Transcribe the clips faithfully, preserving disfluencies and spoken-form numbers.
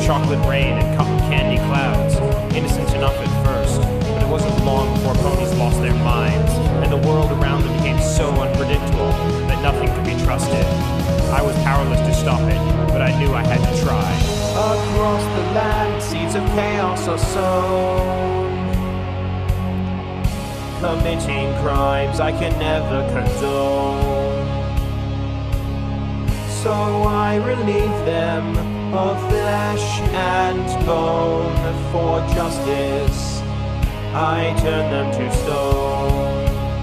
chocolate rain and cotton candy clouds, innocent enough at first, but it wasn't long before ponies lost their minds, and the world around them became so unpredictable that nothing could be trusted. I was powerless to stop it, but I knew I had to try. Across the land, seeds of chaos are sown, committing crimes I can never condone. So I relieve them of flesh and bone. For justice I turn them to stone.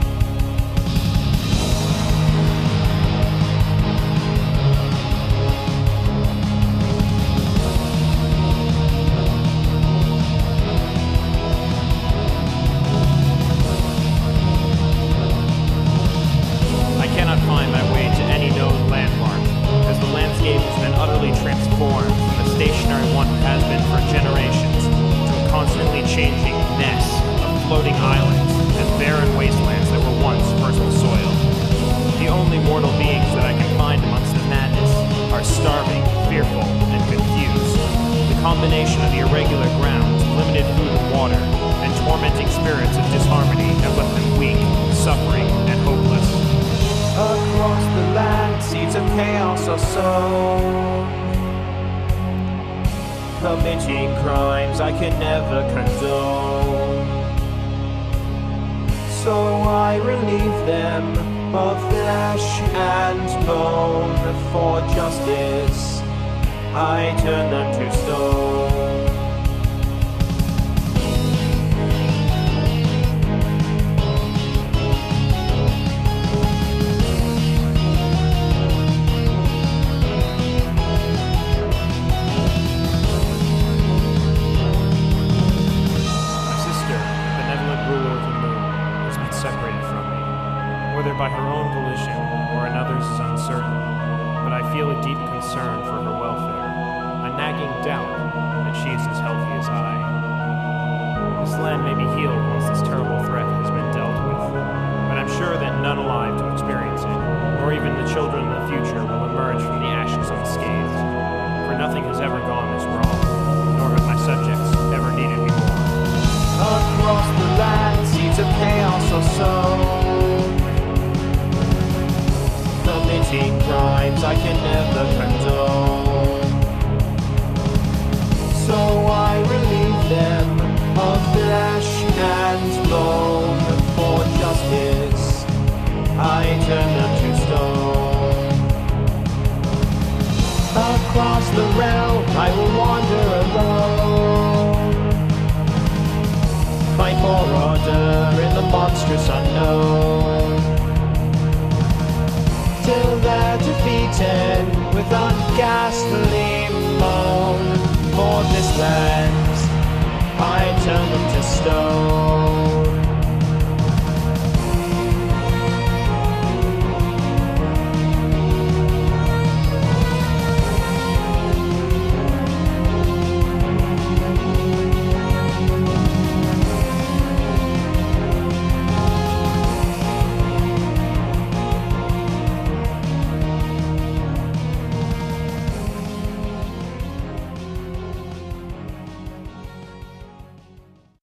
I cannot find my way to any known landmark, as the landscape has been utterly transformed from the stationary one it has been for generations to a constantly changing mess of floating islands and barren wastelands that were once fertile soil. The only mortal beings that I can find amongst the madness are starving, fearful, and confused. The combination of the irregular ground, limited food and water, and tormenting spirits of disharmony have left them weak, suffering, and hopeless. Across the land, seeds of chaos are sown, committing crimes I can never condone. So I relieve them of flesh and bone. For justice I turn them to stone. Separated from me, whether by her own volition or another's is uncertain, but I feel a deep concern for her welfare, a nagging doubt that she is as healthy as I. This land may be healed once this terrible threat has been dealt with, but I'm sure that none alive to experience it, nor even the children in the future, will emerge from the ashes unscathed, for nothing has ever gone this wrong, nor have my subjects ever needed me more. Across the land, seeds of chaos are sown, committing crimes I can never condone. So I relieve them of flesh and bone. For justice I turn them to stone. Across the realm I will wander alone, fight for order in the monstrous unknown, till they're defeated with unghastly